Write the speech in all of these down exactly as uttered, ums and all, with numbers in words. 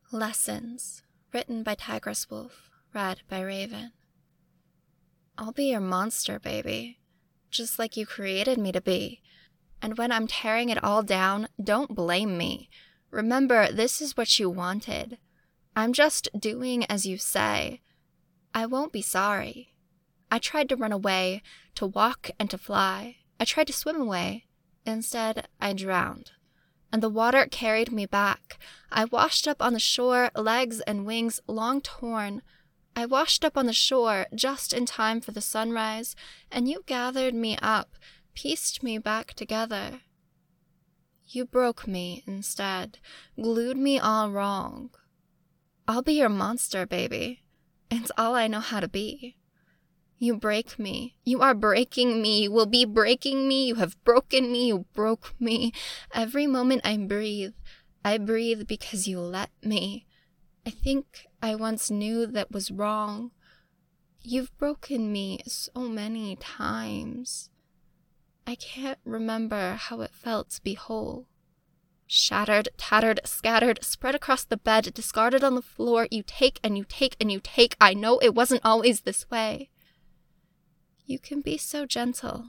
Lessons, written by Tigress Wolf, read by Raven. I'll be your monster, baby, just like you created me to be. And when I'm tearing it all down, don't blame me. Remember, this is what you wanted. I'm just doing as you say. I won't be sorry. I tried to run away, to walk and to fly. I tried to swim away. Instead, I drowned. And the water carried me back. I washed up on the shore, legs and wings long torn. I washed up on the shore just in time for the sunrise, and you gathered me up, pieced me back together. You broke me instead, glued me all wrong. I'll be your monster, baby. It's all I know how to be. You break me. You are breaking me. You will be breaking me. You have broken me. You broke me. Every moment I breathe, I breathe because you let me. I think I once knew that was wrong. You've broken me so many times. I can't remember how it felt to be whole. Shattered, tattered, scattered, spread across the bed, discarded on the floor. You take and you take and you take. I know it wasn't always this way. You can be so gentle.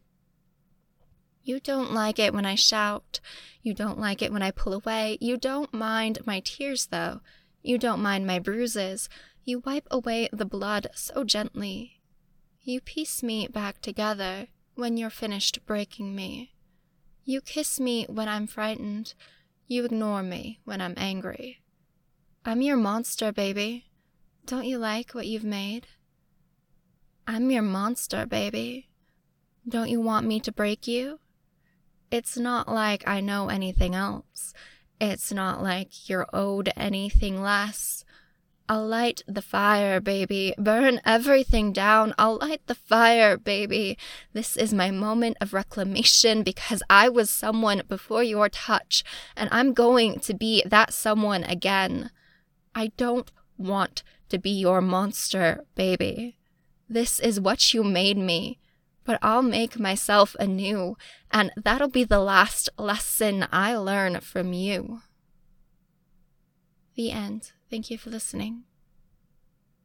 You don't like it when I shout. You don't like it when I pull away. You don't mind my tears, though. You don't mind my bruises. You wipe away the blood so gently. You piece me back together when you're finished breaking me. You kiss me when I'm frightened. You ignore me when I'm angry. I'm your monster, baby. Don't you like what you've made? I'm your monster, baby. Don't you want me to break you? It's not like I know anything else. It's not like you're owed anything less. I'll light the fire, baby. Burn everything down. I'll light the fire, baby. This is my moment of reclamation because I was someone before your touch, and I'm going to be that someone again. I don't want to be your monster, baby. This is what you made me, but I'll make myself anew, and that'll be the last lesson I learn from you. The end. Thank you for listening.